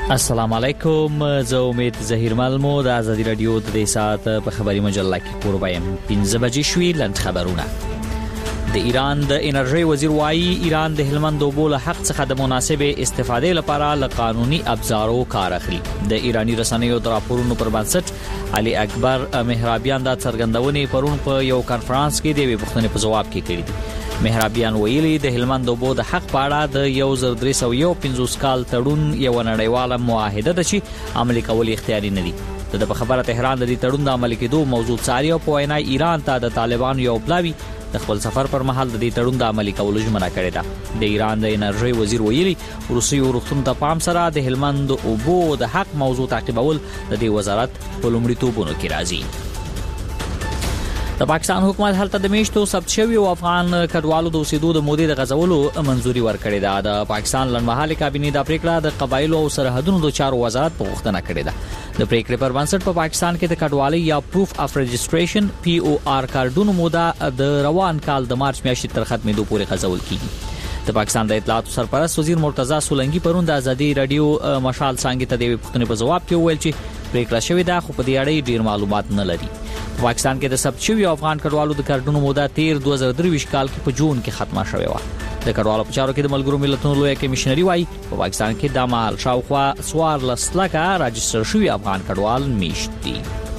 السلام علیکم، زه امید ظهیر ملمو د آزادی رادیو د دې ساعت په خبري مجله کې قربایم 15 بجې شوي. لند خبرونه. د ایران د انرژي وزیر وایي ایران د هلمند اوبو له حق څخه د مناسبې استفادې لپاره له قانوني ابزارو کار اخلي. د ایرانی رسنیو د راپورونو پر بنسټ علي اکبر مهرابیان د څرګندونې پرون په یو کانفرنس کې د یوې پوښتنې په جواب کې کړی دی. مهرابیان ویلي د هلمند اوبو د حق په اړه د 1350 کال تړون یو نړیواله معاهده ده چې عملي کول اختیاري نه دي. د خبره تهران د دې تړون د عملي کېدو موضوع څاري او په وینا ایران ته د طالبانو یو پلاوی د خپل سفر پر مهال د دې تړون د عملي کولو ژمنه کړې ده. د ایران د انرژي وزیر ویلي روسي روغتون ته پام سره د هلمند اوبو د حق موضوع تعقیبول د دې وزارت په لومړیتوبونو کې راځي. د پاکستان حکومت هلته د میشتو ثبت شوی او افغان کډوالو د اوسېدو د مودې د غځولو منځوري ورکړې ده. د پاکستان لنډمهاله کابینې د پریکړه د قبایلو او سرحدونو د چارو وزارت په غوښتنه کړې ده. د پریکړې پر بنسټ په پاکستان کې د کډوالۍ یا پروف اف رجسټریشن POR کارډونو موده د روان کال د مارچ میاشتې تر ختمېدو پورې غځول کیږي. د پاکستان د اطلاعات سرپرست وزیر مرتضی سولنګي پرون د آزادی رادیو مشال څنګه ته د پوښتنې په جواب کې ویل چې پریکړه شوې ده خو په دې اړه ډیر معلومات نه لري. پاکستان کې د ثبت شوی افغان کډوالو د کارډونو موده 2023 کال کې په جون کې ختمه شوې و. د کډوالو په چارو کې د ملګرو ملتونو لوی کمیشنري وايي په پاکستان کې د مال شاوخوا 14 لکه راجستر شوی افغان کډوال میشت دي.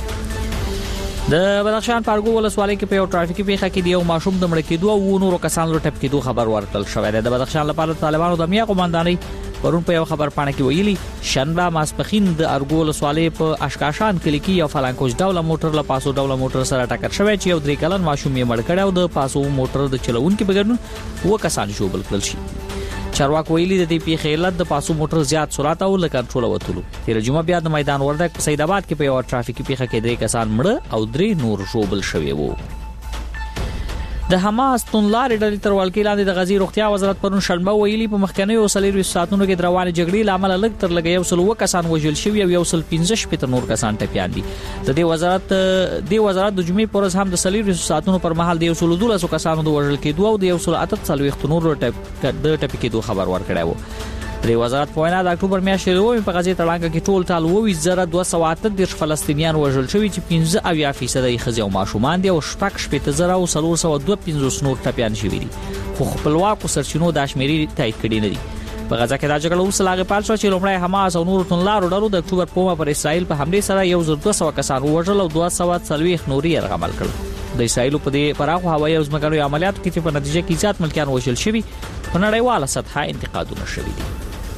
د بدخشان پارګو ولسوالۍ کې په یو ټرافیکي پیښه کې د یو ماشوم د مړ کېدو او نورو کسانو ټپ کېدو خبر ورکړل شوی دی. د بدخشان لپاره طالبانو د امنیه قوماندانۍ پرون په یو خبر پاڼه کې ویلي شنبه ماسپخین د ارګو ولسوالۍ په اشکاشان کلی کې یو فلانکوج ډوله موټر له پاسو ډوله موټر سره ټکر شوی چې یو 3 کلن ماشوم یې مړ کړ او د پاسو موټر د چلوونکو بغیر و کسان ژوبل کړل شي. چارواکو ویلي د دې پیښې علت د پاسو موټر زیات سرعت او له کنټرول وتلو. تیر جمعه بیا د میدان وردګ په سید آباد کې په یو ټرافیکي پیښه کې 3 کسان مړه او 3 نور ژوبل شوي وو. د حماس تونلارې ډلې تر ولکې لاندې د غزي روغتیا وزارت پرون شنبه ویلي په مخکنیو 30 ساعتونو کې د روانې جګړې لامل لږ تر لږه 100 کسان وژل شوي او 115 نور کسان ټپيان دي. د دې وزارت د جمعې پر ورځ هم د 30 ساعتونو پر مهال د 112 کسانو د وژل کېدو او د 148 نور ټپي کېدو خبر ورکړی و. د وزارت په وینا د اکتوبر میاشتې په غزي تړانګه کې ټول ټال 2238 فلسطینیان وژل شوي چې 15% یې ښځې او ماشومان دي او 45452 نور ټپيان شوي دي. خو خپلواکو سرچینو د شمیرې تایید کړي نه دي. په غزا کې د جګړې وروسته لاغې پال شو چې لومړی حماس او نور تونلارو ډلو د اکتوبر په پر اسرائیل په حمله سره 1200 کسان وژل او 240 نور یې رغمل کړل. د اسرائیل په دې پراخو هوایي او ځمکنیو عملیاتو کې په نتیجه کې زیات ملکیان وژل شوي په نړیواله سطحه انتقادونه شوي دي.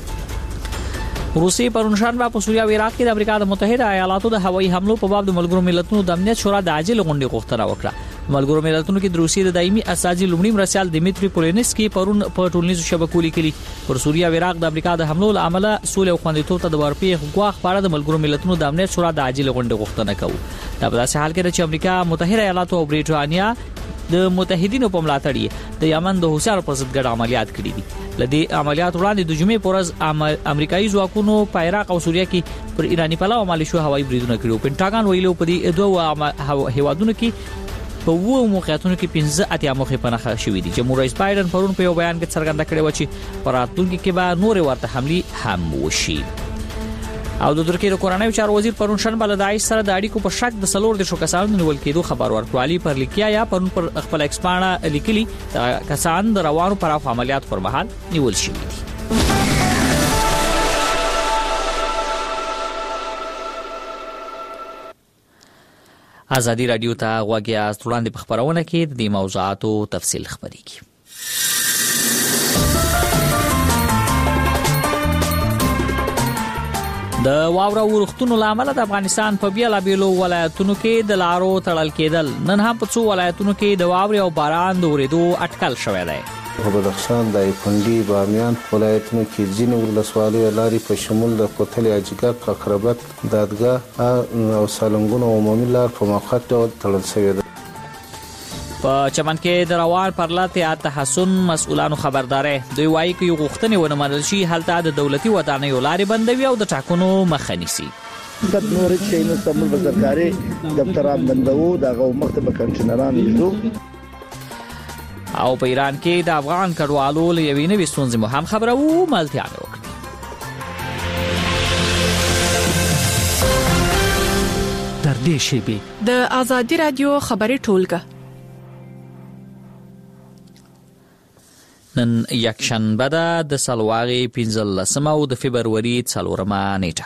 روسي پرونشان په سوریه او عراق کې د امریکا متحده ایالاتو د هوایي حملو په باب د ملګرو ملتونو د امنیت شورا د عاجل غونډې غوښتنه وکړه. ملګرو ملتونو کې د روسي د دایمي اساسي لومړي مرسیال دمیتری پولینسکي پرون په ټولنیزو شبکو لیکلي پر سوریه او عراق د امریکا د حملو لامل سولې او خوندیتوب ته د ورپېښ غواخ لپاره د ملګرو ملتونو د امنیت شورا د عاجل غونډې غوښتنه کوي. دا په داسې حال کې چې امریکا متحده ایالاتو او بریټانیا د متحدینو په ملاتړ د یمن د حوثیانو پر ضد ګډ عملیات کړي دي. لدې عملیات وړاندې د جمعې پر ورځ امریکایي ځواکونو په عراق او سوریه کې پر ایرانی پلاو مالیشو هوایي بریدونه کړي. پینټاګان ویلي په دې دوه هیوادونو کې په وو موقعیتونو کې 15 موخې په نښه شوې دي. جمهور رئیس بایدن پرون په یو بیان کې څرګنده کړې و چې په راتلونکي کې به نور ورته حملې هم وشي. او د ترکیې د کورنیو چارو وزیر پرون شنبه له داعش سره د اړیکو په شک د 4 کسانو نیول کېدو خبر ورکړ. علي پر لیکیا یا پرون پر خپل ایکسپاڼه لیکلي کسان د روانو پراخو عملیات پر مهال نیول شوي دي. آزادی رادیو ته غوږ یاست. وړاندې په خبرونه کې د دې موضوعاتو تفصیل خبرېږي. د واوره ورښتونو لامل د افغانستان په بیلابیلو ولایتونو کې د لارو تړل کېدل. نن هم په څو ولایتونو کې د واورې او باران د ورېدو اټکل شوی دی. په بدخشان د ایپنډي بامیان ولایتونو کې ځینې ولسوالۍ لارې په شمول د کوتل اجګک ققربت دادګاه او سالنګون عمومي لار په موقت ډول تړل شوې ده. په چمن کې د روان پرلط یا تحسن مسؤلانو خبرداري دوی وایي چې غوښتنې ونه منل شي هلته د دولتي ودانیو لارې بندوي او د ټاکنو مخه نیسي. د نور شي نو سمول وزارتکاري دفتران بندوو دغه مکتب کنټینران یزو. او په ایران کې د افغان کډوالو له یوې نوې ستونزې مو هم خبرو ملتیا وکړه. تر دې شیبې د آزادي رادیو خبري ټولګه نن یکشنبه ده د سلواغې 15 او د فبروري 4 نیټه.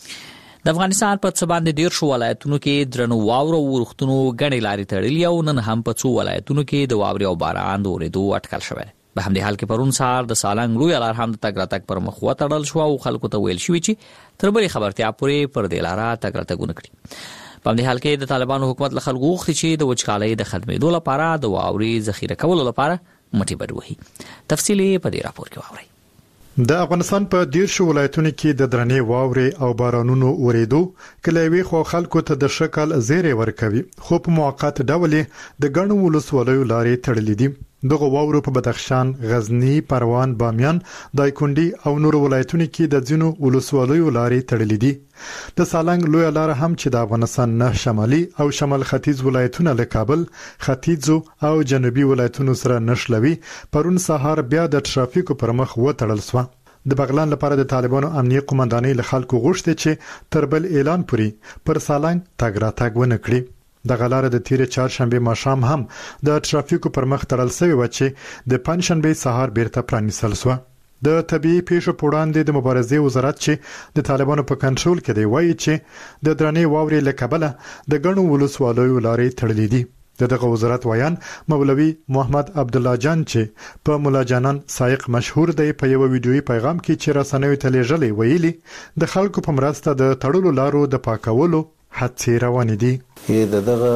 د افغانستان په څه باندې 13 ولایتونو کې درنو واورو ورښتونو غنې لارې تړلې او نن هم په څو ولایتونو کې د واورې او باران د اورېدو اټکل شوی. په همدې حال کې پرون سهار د سالنګ لوی لار هم د تګ راتګ پر مخ وتړل شو او خلکو ته ویل شوی چې تر بلې خبرتیا پورې پر دې لاره تګ راتګونه کړي. په همدې حال کې د طالبانو حکومت له خلکو غوښتي چې د وچکالۍ د ختمېدو لپاره د واورې ذخیره کولو لپاره مټي بډوهي. تفصیلی په دې راپور کې واورئ. د افغانستان په 13 ولایتونو کې د درنې واورې او بارانونو اورېدو کله خو خلکو ته د شکل زیری ورکوي خو په موقت ډول د ګڼو ولسوالیو لارې تړلې دي. دغه واورو په بدخشان، غزنی، پروان، بامیان، دایکنډي او نور ولایتونو کې د ځینو ولسوالیو لارې تړلې دي. د سالنګ لوی لار هم چې د افغانستان نه شمالي او شمال ختیځ ولایتونه له کابل، ختیځ او جنوبي ولایتونو سره نښلوي پرون سهار بیا د ټرافیکو پر مخ وتړل شو. د بغلان لپاره د طالبانو امنیتي قومندانۍ له خلکو غوښتي چې تر بل اعلان پورې پر سالنګ تګ راتګ ونه کړي. د غلاره د تیر چهارشنبه ماښام هم د ټرافیکو پر مخ تړل شوی و چې د پنځشنبه سهار بیرته پرانیستل شو. د طبيعي پیښو په وړاندې د مبارزې وزارت چې د طالبانو په کنټرول کې دی وایي چې د درنې واورې له کبله د ګڼو ولسوالیو لارې تړلې دي. دغه وزارت وایان مولوي محمد عبد الله جان چې په مولا جانان سائق مشهور دی په یو ویډیوي پیغام کې چې رسنیو ته لیږلې ویلي د خلکو په مرسته د تړلو لارو د پاکولو هڅې روانې دي. دغه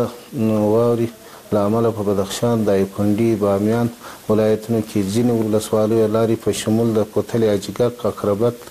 واوري لامل په بدخشان، دایکنډي، بامیان ولایتونو کې ځینې ولسوالیو لارې په شمول د کوتل اجګک، اقربت،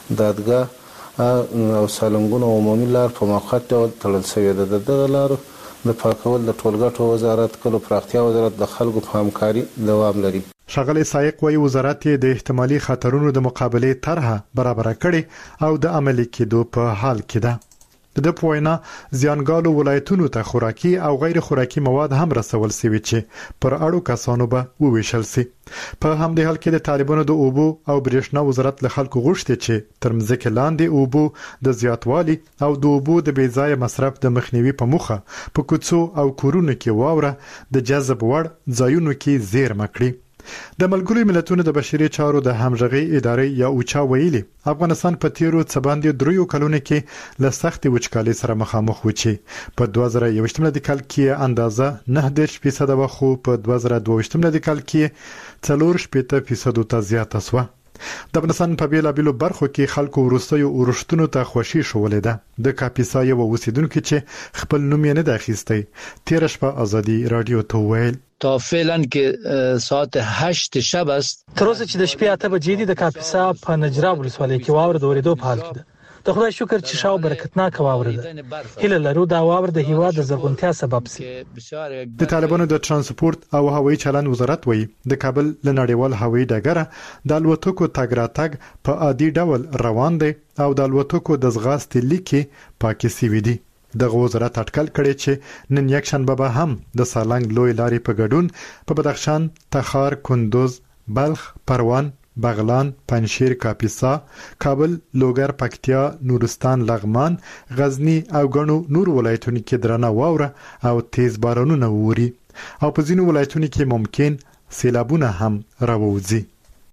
دادګا او سالنګونو عمومي لار په موقت ډول تړل شوې ده. دغه لارو د پاکول د ټولګټو وزارت کلو پراختیا وزارت د خلکو په همکاري دوام لري. ښاغلی سائق وايي وزارت د احتمالي خطرونو د مقابلې طرحه برابر کړي او د عملي کېدو په حال کې ده. د پوینا زیانګالو ولایتونو ته خوراکي او غیر خوراکي مواد هم رسول شوي چې پر اړو کسانو به وویشل شي. په همدې حال کې د طالبانو د اوبو او برېښنا وزارت له خلکو غوښتي چې تر مځکې لاندې اوبو د زیاتوالي او د اوبو د بې ځایه مصرف د مخنیوي په موخه په کوڅو او کورونو کې واوره د جذب وړ ځایونو کې زیرمه کړي. د ملګرو ملتونو د بشري چارو د همغږي ادارې یا اوچا ویلي افغانستان په تیرو څه باندې 3 کلونو کې له سخت وچکالۍ سره مخامخ و چې په 2021 کال کې اندازه 9% و خو په 2022 کال کې 4% ته زیاته شوه. د افغانستان په بیلابیلو برخو کې خلکو ورستیو ورښتونو ته خوشي شولې ده. د کاپیسا یو اوسیدونکو چې خپل نوم یې نه د اخیستی تیر شپه آزادي رادیو ته ویل تا فعلا که ساعت 8 شب است تر اوسه چې د شپې 8 بجې د کاپیسا په نجرا ولسوالۍ کې واوره د اورېدو په حال کې ده. د خدای شکر چې شاو برکتناک واوره ده. هله لرو دا واوره د هیواد د زرغونتیا سبب سي. د طالبانو د ترانسپورت او هوایي چلند وزارت وایي د کابل له نړیوال هوایي ډګره د الوتکو تګ راتګ په عادي ډول روان دی او د الوتکو د ځغاستې لیکي پاکي سوي دي. دغه وزارت اټکل کړي چې نن یکشنبه به هم د سالنګ لوی لارې په ګډون په بدخشان، تخار، کندوز، بلخ، پروان، بغلان، پنجشیر، کاپیسا، کابل، لوګر، پکتیا، نورستان، لغمان، غزنی او ګڼو نور ولایتونو کې درنه واوره او تیز بارانونه ووري او په ځینو ولایتونو کې ممکن سیلابونه هم راووځي.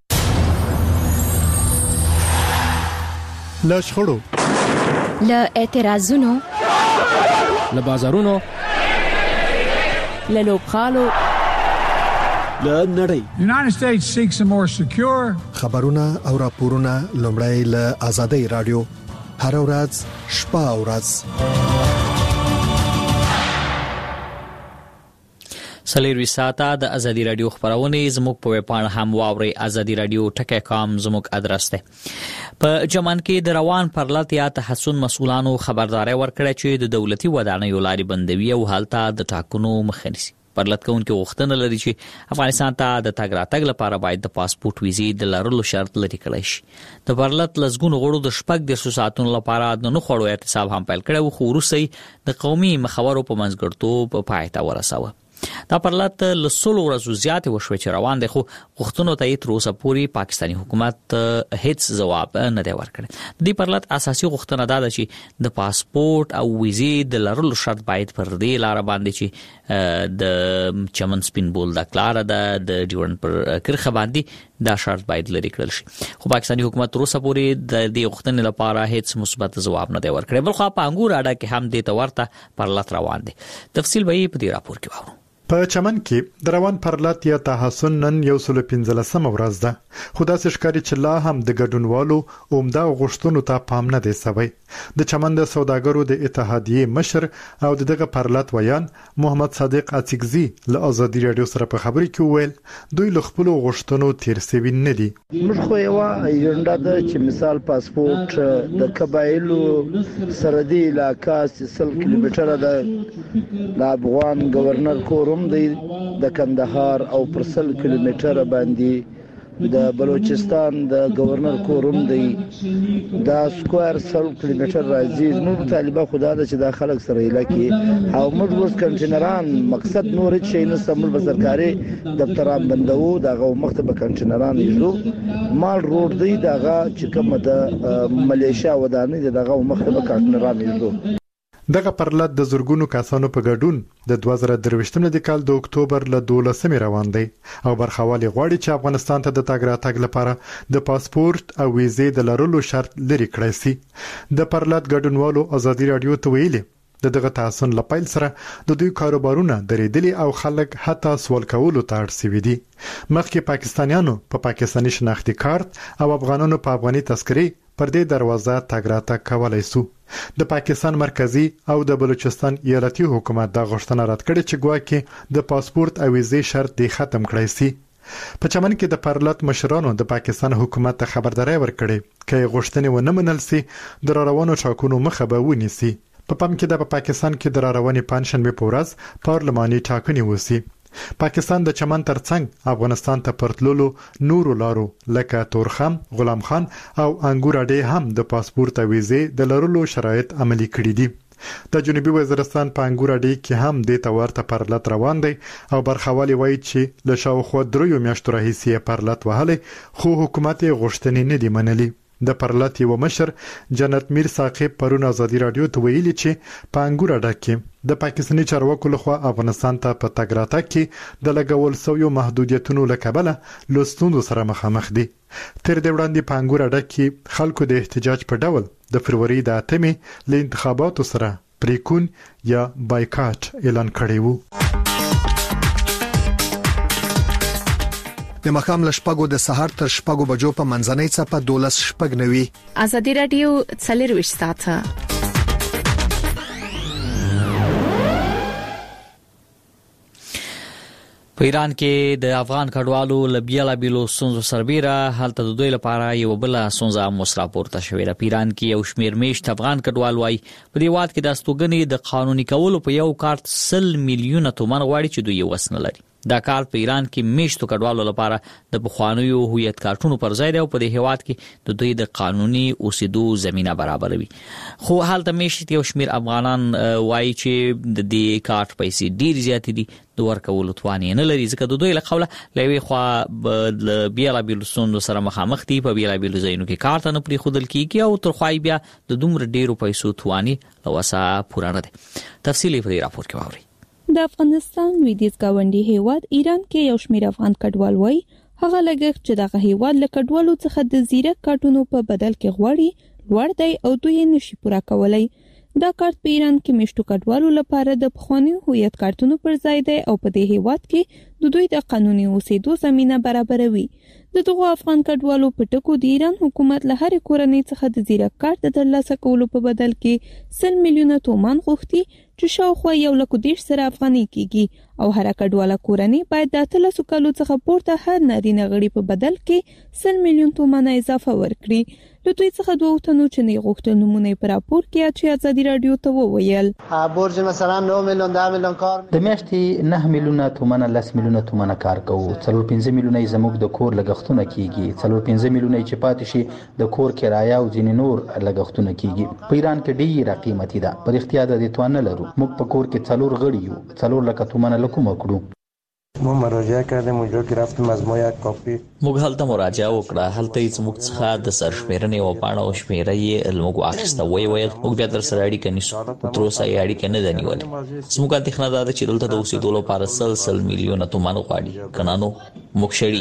له شخړو، له اعتراضونو، له بازارونو، له لوبغالو، له نړۍ. United States seeks a more secure خبرونه او راپورونه لومړی له آزادۍ رادیو هر ورځ شپه او ورځ سلیروي ساعته د ازادي رادیو خبرونه زموږ په ویبپاڼه هم واوري azadiradio.com زموږ ادرس ده. په جمن کې د روان پرلط یا تحسن مسؤلانو خبرداري ورکړه چې د دولتي ودانیو لارې بندوي او حالت د ټاکنو مخه نیسي. پرلط کوونکي غوښتنه لري چې افغانستان ته د تګ راتګ لپاره باید د پاسپورت ویزې د لرلو شرط لري کړی شي. د پرلط لزګونو غړو د شپږ د ساعتونو لپاره د نه خړو احتساب هم پیل کړو خو روسي د قومي مخاورو په منځګړتوب په پای ته ورساوه. دا پرلط له 100 ورځو زیات وشوي چې روان دي، خو غوښتنو ته تر اوسه پورې پاکستاني حکومت هیڅ جواب نه دی ورکړی. د پرلط اساسي غوښتنه دا ده چې د پاسپورت او ویزې د لرلو شرط باید پر دې لار باندې چې د چمن سپین بول د کلار د ډیورنډ پر کرخه باندې دا شرط باید لري کړل شي. خو پاکستاني حکومت تر اوسه پورې د دې غوښتنې لپاره هیڅ مثبت جواب نه دی ورکړی. بل خو په انګور اډه کې هم د تورته پرلط روان دي. تفصیل به په دې راپور کې واورو. په چمن کې د روان پرلط یا تحسن نن 115 ورځ ده، خو داسې ښکاري چې لا هم د ګډونوالو عمده غوښتنو ته پام نه دی شوی. د چمن د سوداګرو د اتحادیې مشر او دغه پرلط ویان محمد صادق اڅکزي له آزادي رادیو سره په خبرې کې وویل دوی له خپل غوښتنو تیر سوي نه دي. موږ خو یو ایجنډا ده چې مثال پاسپورت د قبایلو سرحدي علاقہ 30 کیلومتره د افغان گورنر کورم دی د کندهار او پر 100 کیلومتره باندې د بلوچستان د گورنر کورم دی دا سکوير 100 کیلومتر راځي. موږ طالبه خدا د چې د خلک سره علاقې او موږ اوس کنټینران مقصد نور شي نه سمول به سرکاري دفتران بندو دغه مکتب کنټینران یو مال روډ دی دغه چې کومه د ملیشیا ودانې دغه مکتب کنټینران یو. دغه پرلط د زورګونو کسانو په ګډون د 2023 د کال د اکتوبر له 12 روان دی او برخوالي غواړي چې افغانستان ته د تګ راتګ لپاره د پاسپورت او ویزې د لرلو شرط لري کړی سي. د پرلط ګډونوالو آزادي رادیو ته ویلي دغه تحسن لپاره سره د دوی کاروبارونه درېدلي او خلک حتی سوال کولو ته اړ شوي دي. مخکې پاکستانیانو په پاکستاني شناختی کارت او افغانانو په افغاني تذکرې پر دې دروازه تګ راتګ کولای سو. د پاکستان مرکزی او د بلوچستان ایالتي حکومت دا غوښتنه رد کړې چې ګواکې د پاسپورت او ویزې شرط دی ختم کړی سي. په چمن کې د پرلط مشرانو د پاکستان حکومت ته خبرداري ورکړې چې غوښتنې ونه منل سي د روانو ټاکنو مخه به ونیسي. په پام کې د پاکستان کې د رواني پنځشنبه په ورځ پارلماني ټاکنې وسی. پاکستان د چمن ترڅنګ افغانستان ته پرتللو نورو لارو لکه تورخم، غلام خان او انګور اډې هم د پاسپورت او ویزې د لرلو شرایط عملي کړي دي. د جنوبي وزیرستان په انګور اډې کې هم د تورته پرلط روان دی او برخوالي وایي چې له شاوخوا 3 میاشتو راهیسې پرلط وهلي خو حکومت غوښتنې نه دی منلي. د پرلط یو مشر جنت میر ساقب پرون آزادي رادیو ته ویلي چې په انګور اډه کې د پاکستاني چارواکو لخوا افغانستان ته په تګ راتګ کې د لګول شویو محدودیتونو له کبله له ستونزو سره مخامخ دي. تر دې وړاندې په انګور اډه کې خلکو د احتجاج په ډول د فروری د 8 له انتخاباتو سره پریکون یا بایکاټ اعلان کړی وو. د مخام لشپګو د سحر تر شپګو بجو په منځنۍ صفه 12 شپګنوي. آزادي رادیو 24 ساعته. په ایران کې د افغان کډوالو لبیاله بیلو سونزو سربیره حالت د دوی لپاره یو بل سونزه مسرا پورته شوې ده. په ایران کې یو شمیر میشت افغان کډوال وای په دې وخت کې د استوګنې د قانوني کولو په یو کارت 100 میلیونه تومان غواړي چې دوی وسنه لري. دا کار په ایران کې میشتو کډوالو لپاره د بخوانیو هویت کارتونو پر ځای دی او په دې هیواد کې د دوی د قانوني اوسېدو زمينه برابروي. خو حالت میشت یو شمیر افغانان وایي چې د دې کارت پیسې ډیر زیات دي د ورکولو توان نه لري ځکه د دوی له قوله لوي خو بیاله بیل سوند سره مخامخ دي په بیاله بیل زینو کې کارت نه پری خودل کیږي او تر خوای بیا د دومره ډیرو پیسو تواني لوسه پوره نه دي. تفصیلی په دې راپور کې واوري. د افغانستان لویدیځ گاونډي هیواد ایران کې یو شمیر افغان کډوال وای هغه لګښت چې دغه هیواد له کډوالو څخه د زیرک کارتونو په بدل کې غواړي لوړ دی او دوی نشي پوره کولای. دا کارت په ایران کې میشتو کډوالو لپاره د بخوانی هویت کارتونو پر ځای دی او په دې هیواد کې د دوی د قانوني اوسېدو زمينه برابروي. د دغه افغان کډوالو په ټکو د ایران حکومت له هر کورنۍ څخه د زیرک کارت د ترلاسه کولو په بدل کې 100 میلیونه تومان غوښتي چې شاوخوا 110 سره افغاني کیږي او هر کډواله کورنۍ باید د 13 کالو څخه پورته هر نارینه غړي په بدل کې 100 میلیون تومان اضافه ورکړي. له دوی څخه دوه تنو چې نه غوښتل نمونه پر راپور کې چې آزادي رادیو ته وویل برج مثلا 9 میلیون 10 میلیون کار د میاشتې 9 میلیونه تومان 10 میلیونه تومان کار کوو 3.5 میلیونه زموږ د کور لګښت لګښتونه کیږي 4-5 میلیونه چې پاتې شي د کور کرایه او ځینې نور لګښتونه کیږي. په ایران کې ډیره قیمتي ده. پر اختیار د توان نه لرو. موږ په کور کې 4 غړي یو. 4 لک تومنه لکوم کړو. ما مراجعه کردیم اونجا که رفتیم از ما یک کاپی موږ هلته مراجعه وکړه. هلته هیڅ موږ څخه د سرشمیرنې او پاڼه او شمیره یې موږ واخیسته. وایي موږ بیا در سره اړیکه نیسو. تر اوسه یې اړیکه نه ده نیولې. زموږ اندېښنه دا ده چې دلته د اوسېدو لپاره 100 میلیونه تومان غواړي. که نه نو موږ شړي.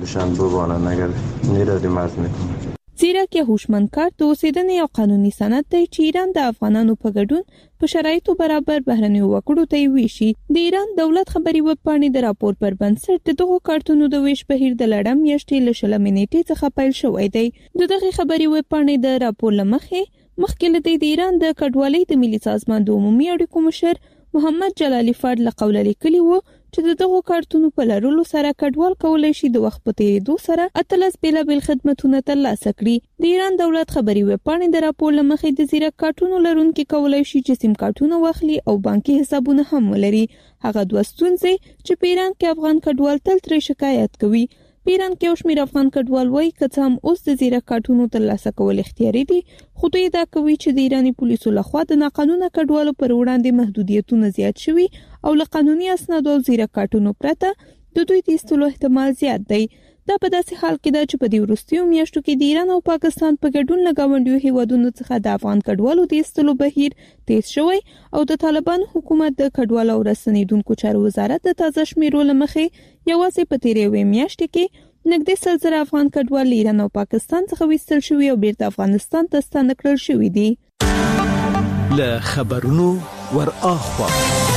زیرا کې هوشمند کار د اوسېدنې او قانوني سند دی چې ایران د افغانانو په ګډون په شرایطو برابر بهرنیو وګړو ته ویشي. د ایران دولت خبري وبپاڼې د راپور پر بنسټ دغه کارتونو د ویش بهیر د لړم میاشتې له 20 نیټې څخه پیل شوی دی. دغه خبري وبپاڼې د راپور مخکې له د ایران د کډوالۍ د ملي سازمان د عمومي اړیکو مشر محمد جلالی فرد له قوله لیکلی و چې دغه کارتونو په لرلو سره کډوال کولای شي د وخت په تیریدو سره 18 بیلابل خدماتونه ترلاسه کړي. د ایران دولت خبري وبپاڼې د راپور لمخې د زیرک کارتونو لرونکي کولای شي چې سیم کارتونه واخلي او بانکي حسابونه هم ولري. هغه دوه ستونزې چې په ایران کې افغان کډوال تل ترې شکایت کوي. په ایران کې یو شمېر افغان کډوال وایي که هم اوس د زیرک کارتونو ترلاسه کول اختیاري دي، خو دوی دا کوي چې د ایراني پولیسو لخوا د ناقانونه کډوالو پر وړاندې محدودیتونه زیات شوي او له قانوني اسنادو او زیرک کارتونو پرته د دوی د ایستلو احتمال زیات دی. دا په داسې حال کې ده چې په دې وروستیو میاشتو کې د ایران او پاکستان په ګډون له ګاونډیو هیوادونو څخه د افغان کډوالو د ایستلو بهیر تیز شوی او د طالبان حکومت د کډوالو او رسنیدونکو چارو وزارت د تازه شمیرو لمخې یوازې په تیرې میاشتې کې نږدې 100 افغان کډوال ایران او پاکستان څخه ویستل شوي او بیرته افغانستان ته ستانه کړل شوي دي. له خبرونو ور اخوا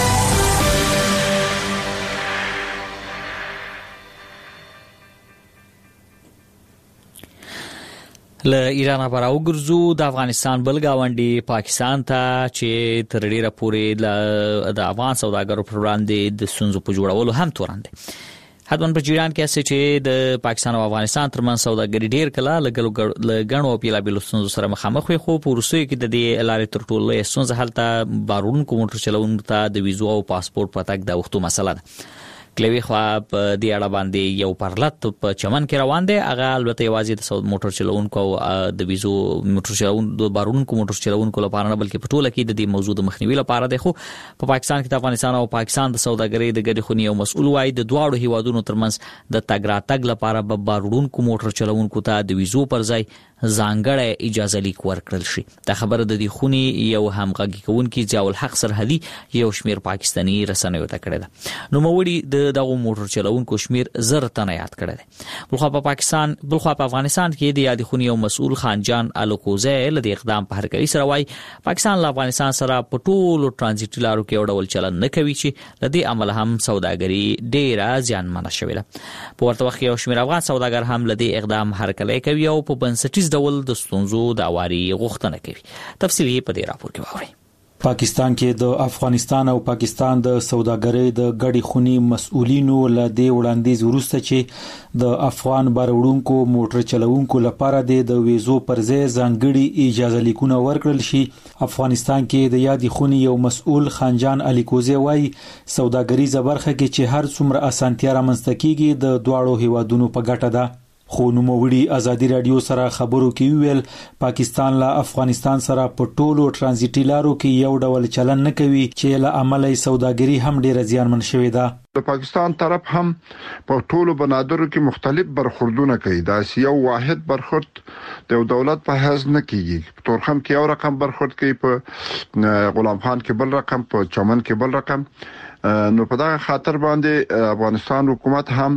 له ایران راو ګرځو د افغانستان بل ګاونډي پاکستان ته چې تر ډیره پورې د افغان سوداګرو پر وړاندې د ستونزو په جوړولو هم تورن دي. حتمن په جریان کې چې د پاکستان او افغانستان ترمنځ سوداګري ډیر کله لګڼو او پیلابیلو ستونزو سره مخامخ وي، خو په روسیې کې د دې لارې تر ټولو لویه ستونزه هلته بارونکو موټر چلوونکو ته د ویزو او پاسپورت په تګ د وختو مسله ده. کلوي خو په دې اړه باندې یو پرلط په چمن کې روان دی. هغه البته یوازې د موټر چلوونکو او د ویزو موټر چلوونکو د بارونکو موټر چلوونکو لپاره نه بلکې په ټوله کې د دې موضوع د مخنیوي لپاره دی. خو په پاکستان کې د افغانستان او پاکستان د سوداګرۍ د ګډې خونې یو مسؤل وایي د دواړو هیوادونو ترمنځ د تګ راتګ لپاره به بارونکو موټر چلوونکو ته د ویزو پر ځای ځانګړی اجازه لیک ورکړل شي. دا خبره د دې خونې یو همغږي کوونکی ضیاء الحق سرحدي یو شمیر پاکستاني رسنیو ته کړی ده. نو موړي دغه موټر چلوونکو شمیر 1000 تنه یاد کړی دی. بلخوا په افغانستان کې د یاد خونې یو مسؤل خانجان الوکوزه له دې اقدام په هرکلی سره وایي پاکستان له افغانستان سره په ټولو ترانزیټي لارو کې یو ډول چلن نه کوي چې له دې عمله هم سوداګري ډیره زیانمنه شوې ده. په ورته وخت کې یو شمیر افغان سوداګر هم له دې اقدام هرکلی کوي او په بنسټیز ډول د ستونزو د اواري غوښتنه کوي. تفصیل یې په دې راپور کې واورئ. پاکستان کې د افغانستان او پاکستان د سوداګرۍ د ګډې خونې مسؤلینو له دې وړاندیز وروسته چې د افغان بارونکو موټر چلوونکو لپاره د ویزو پر ځای ځانګړي اجازه لیکونه ورکړل شي. افغانستان کې د یادې خونې یو مسؤل خانجان الیکوزه وایي سوداګریزه برخه کې چې هر څومره اسانتیا رامنځته کیږي د دواړو هیوادونو په ګټه ده. خو نوموړي ازادي رادیو سره خبرو کې ویل پاکستان له افغانستان سره په ټولو ترانزیټي لارو کې یو ډول چلن نه کوي چې له عمله سوداګري هم ډیره زیانمن شوې ده. د پاکستان طرف هم په ټولو بنادرو کې مختلف برخوردونه کوي. دا یو واحد برخورد د دولت په حیث نه کیږي. په تورخم کې یو رقم برخورد کوي، په غلام خان کې بل رقم، په چمن کې بل رقم. نو په دا خاطر باندې افغانستان حکومت هم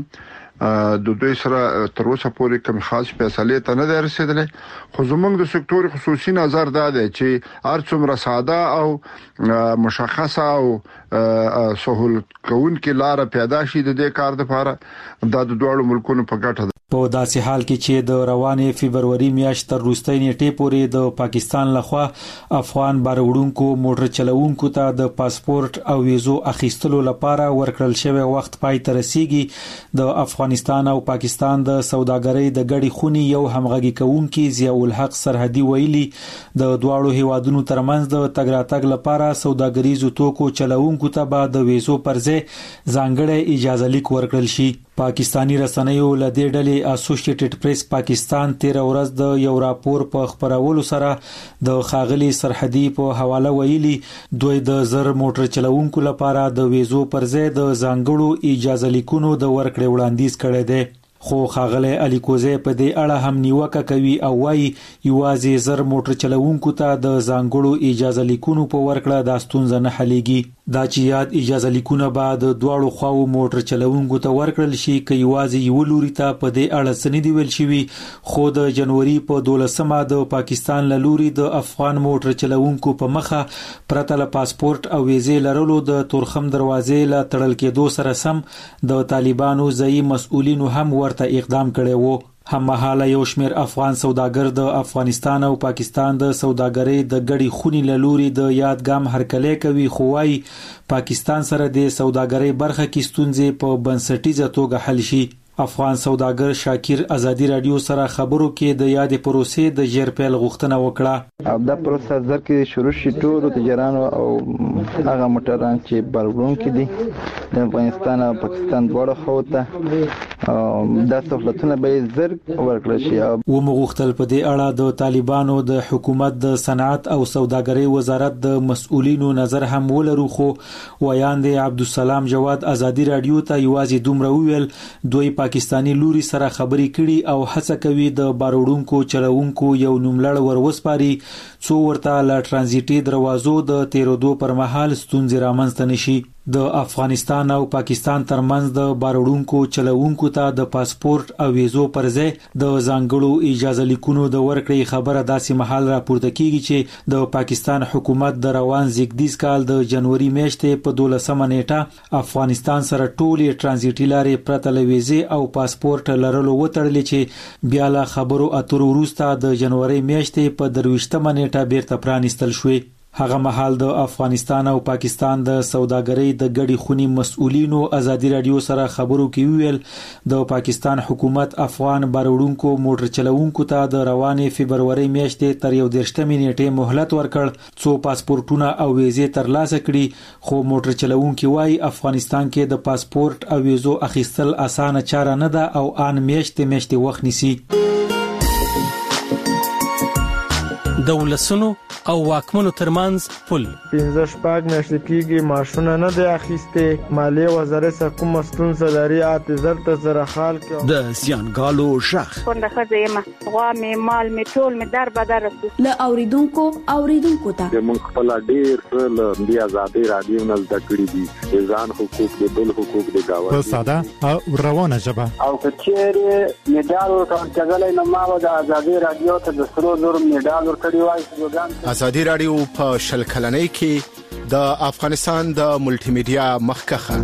د دوی سره تر اوسه پورې کوم خاص فیصله ته نه رسیدلې. خو زموږ د سکتور خصوصي نظر دا دی چې هر څومره ساده او مشخصه او سهولت کوونکې لار پیدا شي د دې کار لپاره دا د دوه ملکونو په ګټه ده. په داسې حال کې چې د روانې فبرवरी میاشت تر وروستۍ نیټې پورې د پاکستان لخوا افغان بارونکو موټر چلوونکو ته د پاسپورت او ویزو اخیستلو لپاره ورکړل شوی وخت پای ته رسیږي، د افغانستان او پاکستان د سوداګرۍ د ګډې خونې یو همغږي کوونکی ضیاء الحق سرحدي ویلي د دواړو هیوادونو ترمنځ د تګ راتګ لپاره سوداګریزو توکو چلوونکو ته به د ویزو پر ځای ځانګړی اجازه لیک ورکړل شي. پاکستانی رسنیو له دې ډلې اسوسییټډ پریس پاکستان 13 ورځ د یو راپور په خبرولو سره د خاغلی سرحدي په حواله ویلي دوی د زر موټر چلوونکو لپاره د ویزو پر ځای د ځانګړو اجازه لیکونو د ورکړې وړاندیز کړی دی. خو خاغلی علي کوزی په دې اړه هم نیوکه کوي او وايي یوازې زر موټر چلوونکو ته د ځانګړو اجازه لیکونو په ورکړه د ستونزه نه حلېږي. دا چې یاد اجازه لیکونه به د دواړو خواو موټر چلوونکو ته ورکړل شي که یوازې یو لوري ته په دې اړه څه نه دی ویل شوي. خو د جنوري په 12مه د پاکستان له لوري د افغان موټر چلوونکو په مخه پرته له پاسپورت او ویزې لرلو د تورخم دروازې له تړل کېدو سره سم د طالبانو ځایي مسؤلینو هم ورته اقدام کړی وو. هممهاله یو شمېر افغان سوداګر د افغانستان او پاکستان د سوداګرۍ د ګډې خونې له لوري د یادګام هرکلی کوي خو وايي پاکستان سره د سوداګرۍ برخه کې ستونزې په بنسټیزه توګه حل شي. افغان سوداګر شاکر ازادي رادیو سره خبرو کې د یادې پروسې د ژر پیل غوښتنه وکړه. دا پروسه ځکه شروع شي ټول تجارانو او هغه موټران چې بلګون کې دي د افغانستان او پاکستان دواړو خواو ته دا سہولتونه به زر ورکړل شي. و مغختل په دې اړه د طالبانو د حکومت د صنعت او سوداګرۍ وزارت د مسؤلینو نظر هم ولرو خو ویاند عبدالسلام جواد ازادي رادیو ته یوازې دومره ویل دوی پاکستانی لوري سره خبرې کړي او هڅه کوي د باروړونکو چلوونکو یو نوملړ ورسپاري څو ورته لا ترانزیټي دروازو د تیرودو پر مهال ستونزې رامنځته نشي. د افغانستان او پاکستان ترمنځ د باروړونکو چلوونکو ته د پاسپورت او ویزو پر ځای د ځانګړو اجازه لیکونو د ورکړې خبره داسې مهال راپورته کیږي چې د پاکستان حکومت د روان زیږدیز کال د جنوري میاشتې په 12مه نیټه افغانستان سره ټولې ترانزیټي لارې پرته له ویزې او پاسپورت لرلو وتړلې چې بیا له خبرو اترو وروسته د جنوري میاشتې په 23مه نیټه بیرته پرانیستل شوې. هغه مهال د افغانستان او پاکستان د سوداګرۍ د ګډې خونې مسؤلینو ازادي رادیو سره خبرو کې ویل د پاکستان حکومت افغان باروړونکو موټر چلوونکو ته د روانې فبروري میاشتې تر 31مې نیټې مهلت ورکړ څو پاسپورتونه او ویزې ترلاسه کړي خو موټر چلوونکي وايي افغانستان کې د پاسپورت او ویزو اخیستل اسانه چاره نه ده او ان میاشتې وخت نیسي. د ولسونو او واکمنو ترمنځ پل 15 میاشتې کېږي ماشونه نه دی اخیسته مالیه وزارت سره کوم ستونزه لري اته زرته زره خال کې د زیانګالو شخ څنګه خزیمه غوا می مال می ټول می در بدر له اوریدونکو ته موږ خپل ډیر له بیا آزادي رادیو نه زده کړی دي ځان حقوق د بل حقوق د گاوه په ساده او روانه ژبه او کچېره میډال ورکړل کېدلای نو ما د آزادي رادیو ته د سرو زر میډال ورکړی وای. آزادي رادیو په شل کلنۍ کې د افغانستان د ملټي میډیا مخکخه.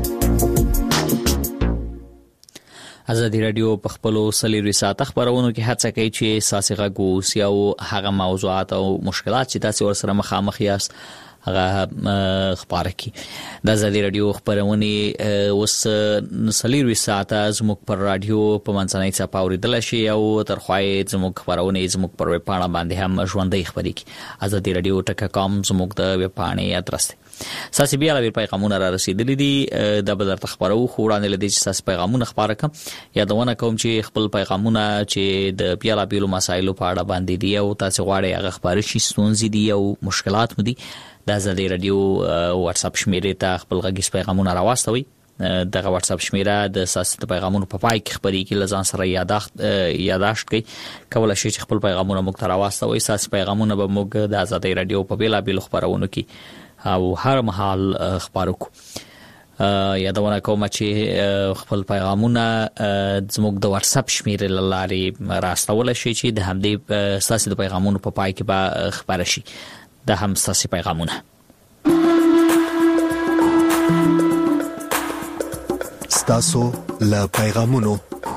آزادي رادیو په خپلو سلیری ساعت خبرونو کې هڅه کوي چې ساسي غوږ سیاو هغه موضوعات او مشکلات چې تاسو ورسره مخامخ یاست هغه خبره کی. د آزادي رادیو خبرونه اوس سلیری ساعت زموږ پر رادیو په منځنۍ څپه اوریدل شي او ترخوای زموږ خبرونه زموږ پر ویب پاڼه باندې هم ژوندۍ خبرې کی. آزادي رادیو ټک.com زموږ د ویب پاڼې ادرس دی. ساسي بیا له پیغامونه را رسیدلې دي د بدر تخبرو خوړانه لدی چې ساسي پیغامونه خبره کوم یادونه کوم چې خپل پیغامونه چې د پیاله بیلو مسایلو په اړه باندې دی او تاسو غواړئ هغه خبرې شي ستونزې دي او مشکلات مو دي د آزادي رادیو واتس اپ شمیرې ته خپل غږیز پیغامونه راوستوي. دغه واتس اپ شمیره د سیاست پیغامونو په پای کې خبرې کې لزان سره یاداشت کوي کولای شي چې خپل پیغامونه موږ ته راوستوي. سیاست پیغامونه به موږ د آزادي رادیو په بیلا بیل خبرونو کې او هر مهال خبرو کو. یادونه کوم چې خپل پیغامونه زموږ د واتس اپ شمیرې لارې راستول شي چې د همدې سیاست پیغامونو په پای کې به خبر شي. د هم سیاست پیغامونه ستاسو له پیغامونو.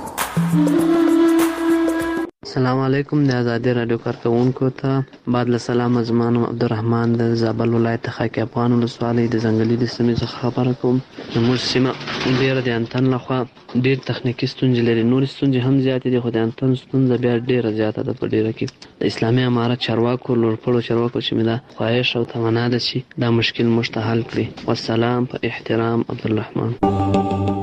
السلام علیکم د آزادي رادیو کارکونکو ته بعد له سلام زمانو عبدالرحمن د زابل ولایت خاک افغان ولسوالۍ د ځنګلي د سیمې څخه خبره کوم. زموږ سیمه ډیره د انټن لخوا ډیر تخنیکی ستونزې لري. نور ستونزې هم زیاتې دي خو د انټن ستونزه بیا ډیره زیاته ده. په ډیره کې د اسلامي امارت چارواکو لوړپوړو چارواکو چې مې دا خواهش او تمنا ده چې دا مشکل موږ ته حل کړي. والسلام په احترام عبدالرحمن.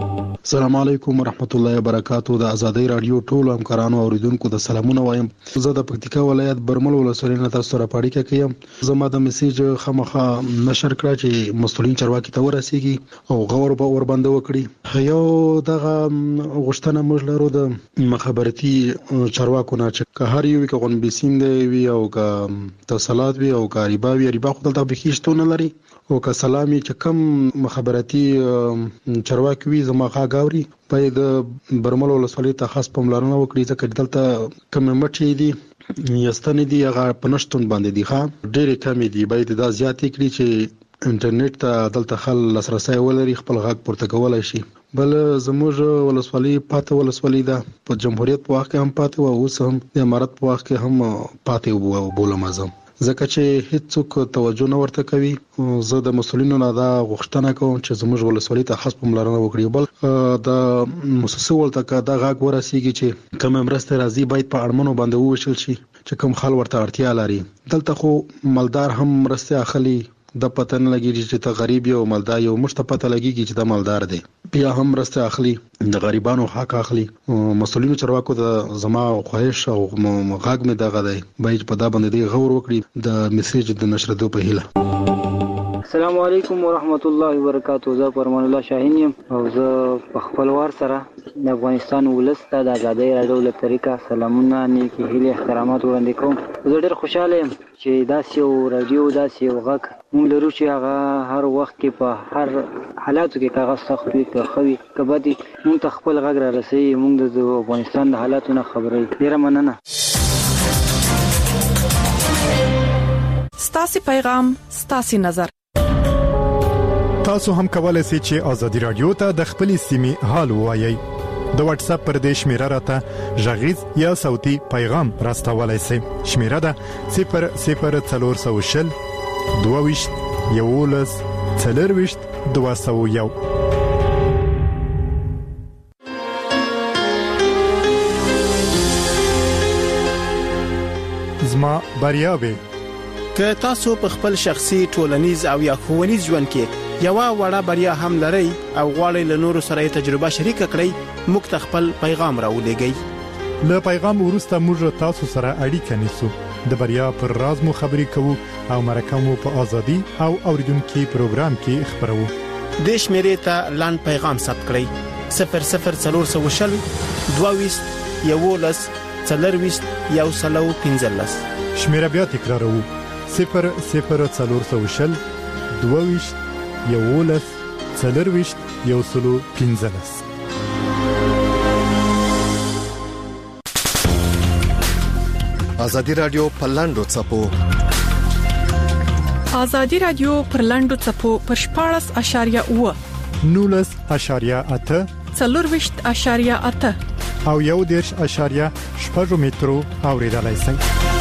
السلام علیکم ورحمت الله وبرکاتو. د ازادۍ رادیو ټول همکارانو او اوریدونکو د سلامونه وایم. زه د پکتیکا ولایت برمل ولسوالۍ نه تاسو سره پاړیکه کوم. زما د میسیج خامخا نشر کړ چې مسؤلین چارواکي ته ورسیږي او غور به ور باندې وکړي. یو دغه غوښتنه موږ لرو د مخابراتي چارواکو نه چې هر یو کې غون بسین دی وی او کا تصالات وی او کا ریبا خو دلته بخښتونه لري او که سلامي چې کم مخابراتي چارواکي وي زما غاوري باید برمل ولسوالۍ ته خاص پاملرنه وکړي ځکه دلته کم مټي دي یستنې دي هغه پنشتون باندې دي ښه ډېر کم دي. باید دا زیات کړي چې انټرنیټ ته دلته خل لاسرسي ولري خپل غاګ پورته کولای شي. بل زموږ ولسوالۍ پاته ولسوالۍ ده په جمهوریت په وخت کې هم پاته او اوس هم د امارت په وخت کې هم پاته بولم ازم ځکه چې هیڅوک توجه نه ورته کوي. زه د مسؤلینو نه دا غوښتنه کوم چې زموږ ولسوالۍ ته خاص پاملرنه وکړي. بل د مؤسسو ولته دا غاګ ورسیږي چې کوم مرسته راځي باید په اړمنو باندې وویشل شي چې کوم خل ورته اړتیا لري. دلته خو مالدار هم مرسته اخلي د پته نه لګیږي چې ته غریب یو مالدار یو مشته پته لګیږي چې دا مالدار دی بیا هم مرسته اخلي د غریبانو حق اخلي. مسؤلینو چارواکو د زما خواهش او غاګ مې دغه دی باید په دا باندې غور وکړي د میسیج د نشردو په هیله. السلام علیکم ورحمت الله وبرکاتو. زه پرمان الله شاهین یم او زه په خپلوار سره د افغانستان ولسته د ازادۍ رادیو له طریقه سلامونه نیکی هیله احترامات وړاندې کوم. زه ډېر خوشاله یم چې داسې یو رادیو داسې یو غږ موږ لرو چې هغه هر وخت کې په هر حالاتو کې کاغذ سخت وي که ښه وي که بد وي موږ ته خپل غږ را رسوي. موږ د افغانستان د حالاتو نه خبروي. ډېره مننه. ستاسو پیغام ستاسو نظر. تاسو هم کولای شئ چې ازادي رادیو ته د خپل سیمې حال ووایي. د واتس اپ پر دې شمیره راته ژغیز یا صوتي پیغام راستولای شئ. شمیره ده 00440 22 11 40 201. زما بریاوي که تاسو په خپل شخصي ټولنیز او یا ښوونیز ژوند کې یو وړه بریا هم لرئ او غواړئ له نورو سره تجربه شریک کړئ موږ ته خپل پیغام راولېږئ. له پیغام وروسته موږ تاسو سره اړیکه نیسو. د بریا پر راز مو خبرې کوو او مرکه مو په ازادي او اوریدونکو پروګرام کې خبرو. د شمیرې ته لاند پیغام ثبت کړئ 00440 22 11 40 115. شمیره بیا تکرارو 00440 22 11 40 115. ازادي رادیو په لاندو چپو. ازادي رادیو پر لاندو چپو پر 14.8 19.8 40.8 او 1.8 مترو اوریدلای شئ.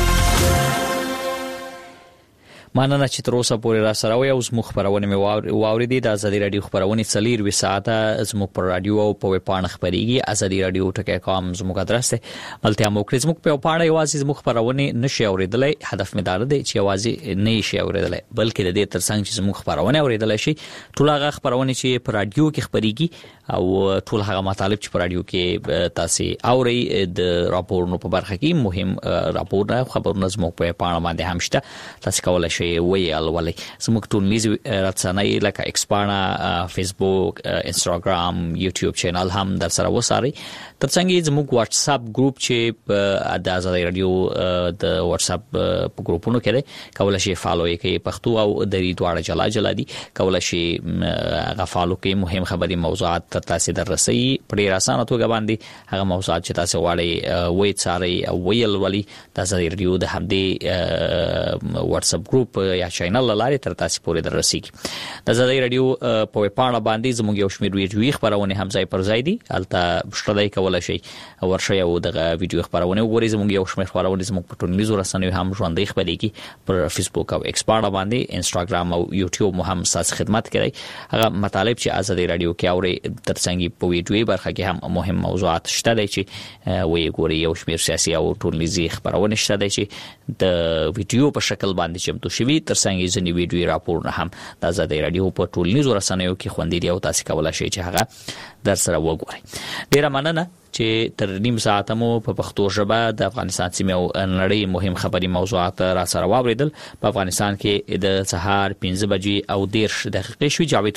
مننه چې تر اوسه پورې را سره وي او زموږ خبرونه مې واوریدي. د ازادي رادیو خبرونه 4 ساعته زموږ پر رادیو او په ویب پاڼه خبريږي. ازادي رادیو ټکی.com زموږ ادرس دی. ملتیا مو کړئ زموږ په پاڼه یوازې زموږ خبرونه نشي اوریدلای. هدف مې دا دی چې یوازې نه شي اوریدلای بلکې د دې ترڅنګ چې زموږ خبرونه اوریدلای شي ټول هغه خبرونه چې په رادیو کې خبريږي او ټول هغه مطالب چې په رادیو کې تاسو اوري د راپورونو په برخه کې مهم راپورونه خبرونه زموږ په پاڼه باندې هم شته. تاسو کولای شئ ویل ولې زموږ ټولنیز رسنۍ لکه ایکسپانا فیسبوک انستګرام یوټیوب چینل هم در سره وساري. ترڅنګ زموږ واتس اپ ګروپ چې د ازادي رادیو د واتس اپ په ګروپونو کې دی کولای شئ فالو یې پښتو او دری دواړه جلا دي. کولای شئ غفالو کې مهم خبري موضوعات تر تاسو دررسي په ډیر اسانه توګه باندې هغه موضوعات چې تاسو غواړئ وایي څاري او ویل ولي د ازادي رادیو د همدې واتس اپ ګروپ یا چینل لاره تر تاسو پورې دررسيږي. د ازادي رادیو په پاڼه باندې زموږ یو شمېر ویډیو خبرونه هم ځای پر ځای دي. البته بشټلای کولای شي ورشي او دغه ویډیو خبرونه وګورئ. زموږ یو شمېر خبرونه زموږ په ټولنیزو رسنیو هم ژوندۍ خبرېږي پر فیسبوک او ایکسپانا باندې انستګرام او یوټیوب مو هم ساس خدمت کوي. هغه مطالب چې ازادي رادیو کې اوري ترڅنګ په ویډیو برخه کې هم مهم موضوعات شته دي چې وی ګوري. یو شمېر سیاسي او ټولنیزي خبرونه شته دي چې د ویډیو په شکل باندې چمتو شوي ترڅنګ ځینې ویډیو راپورونه هم د آزادۍ رادیو په ټولنیزو رسنیو کې خوندي دي او تاسو کولای شئ چې هغه در سره وګورئ. ډیره مننه چې تر نیم ساعت مو په پښتو ژبه د افغانستان سیمه او نړۍ مهم خبري موضوعات را سره واوریدل. په افغانستان کې د سهار 5 بجې او 10 دقیقې شوي. جاوید